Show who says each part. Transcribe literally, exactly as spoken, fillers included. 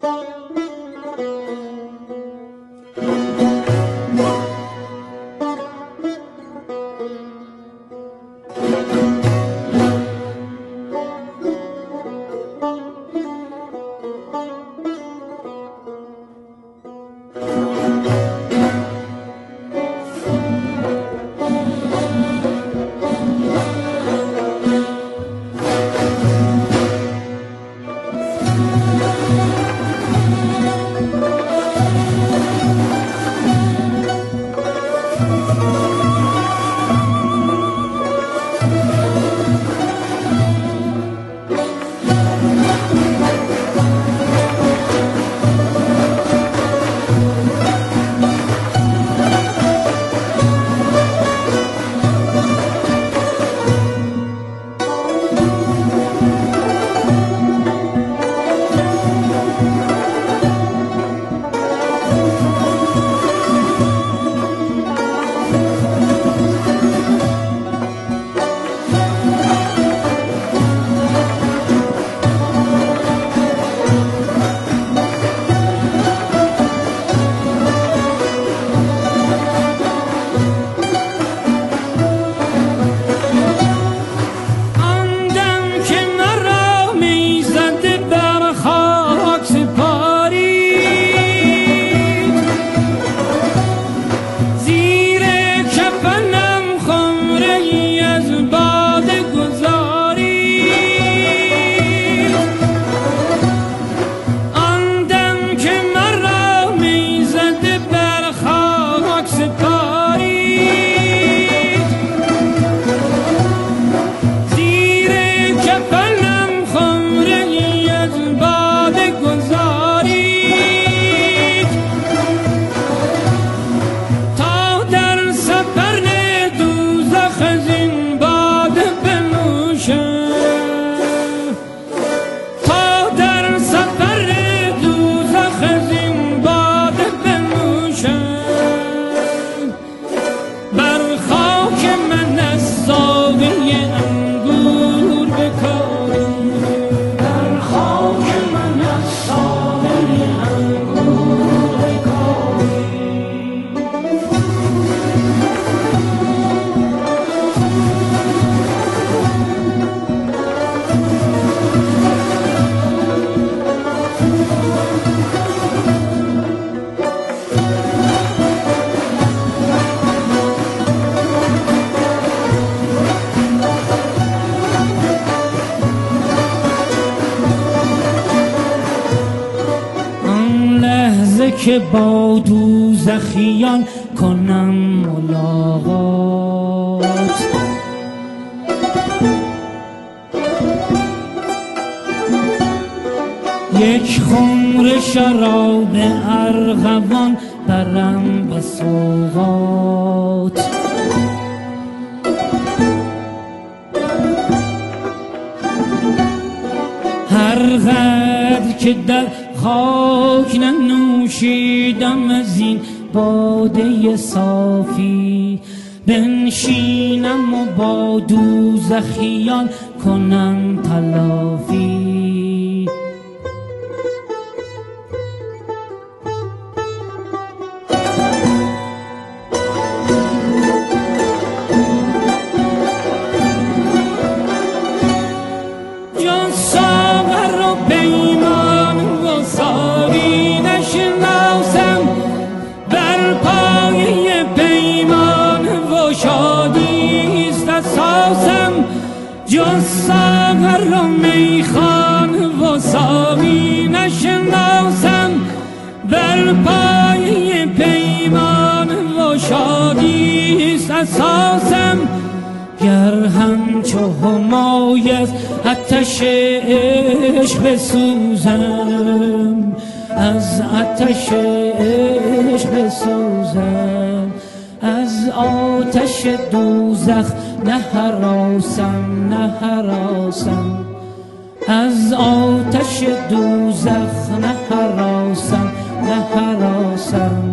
Speaker 1: که با دوزخیان کنم ملاقات، یک خمر شراب ارغوان برم به سوغات. هر قدر که در خاک ننوشیدم از این باده صافی، بنشینم و با دوزخیان کنم تلافی. جان ساغر و پیمان و ساقی نشناسم، بر پایه پیمان و شادیست اساسم. جان ساغر و میخان و ساقی نشناسم، بر پایه پیمان و شادیست اساسم. گر همچو همایت آتش عشق بسوزم، از آتش عشق بسوزم، از آتش دوزخ نه هراسم نه هراسم، از آتش دوزخ نه هراسم نه هراسم.